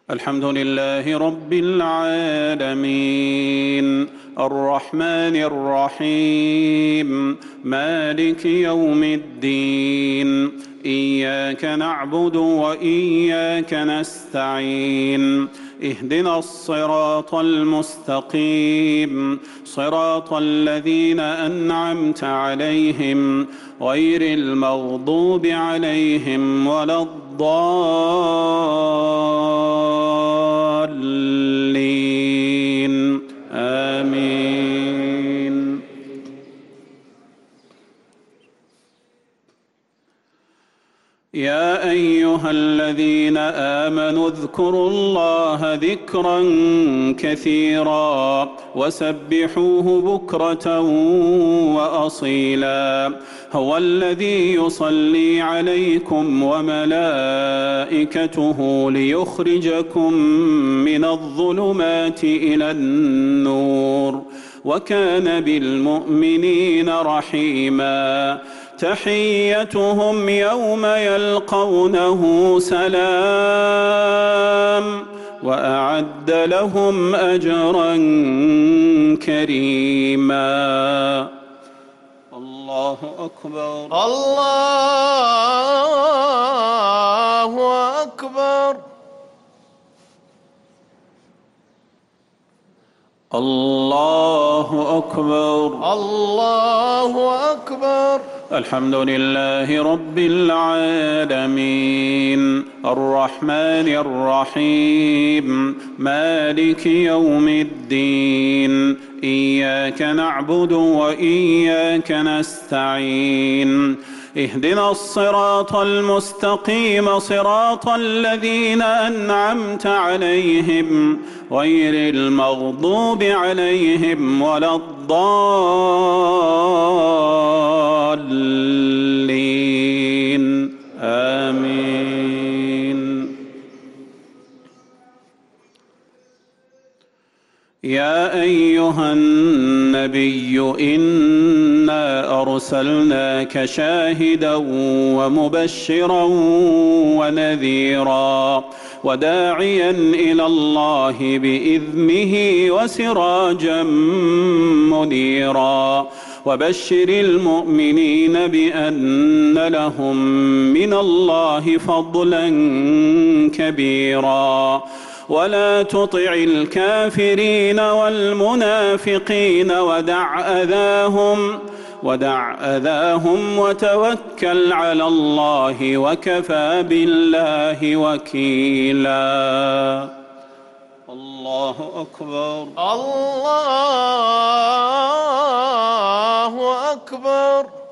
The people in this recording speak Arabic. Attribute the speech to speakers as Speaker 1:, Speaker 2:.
Speaker 1: الحمد لله رب العالمين الرحمن الرحيم مالك يوم الدين إياك نعبد وإياك نستعين اهدنا الصراط المستقيم صراط الذين أنعمت عليهم غير المغضوب عليهم ولا الضالين آمين. يا أيها الذين آمنوا اذكروا الله ذكرا كثيرا وسبحوه بكرة وأصيلا هو الذي يصلي عليكم وملائكته ليخرجكم من الظلمات إلى النور وكان بالمؤمنين رحيما تحيتهم يوم يلقونه سلام وأعد لهم أجرا كريما. الله أكبر
Speaker 2: الله أكبر
Speaker 1: الله أكبر
Speaker 2: الله أكبر.
Speaker 1: الحمد لله رب العالمين الرحمن الرحيم مالك يوم الدين إياك نعبد وإياك نستعين اهدنا الصراط المستقيم صراط الذين أنعمت عليهم غير المغضوب عليهم ولا الضالين آمين. يا أيها النبي إنا أرسلناك شاهدا ومبشرا ونذيرا وداعيا إلى الله بإذنه وسراجا منيرا وبشر المؤمنين بأن لهم من الله فضلا كبيرا ولا تطع الكافرين والمنافقين ودع أذاهم وتوكل على الله وكفى بالله وكيلا. الله أكبر
Speaker 2: الله أكبر.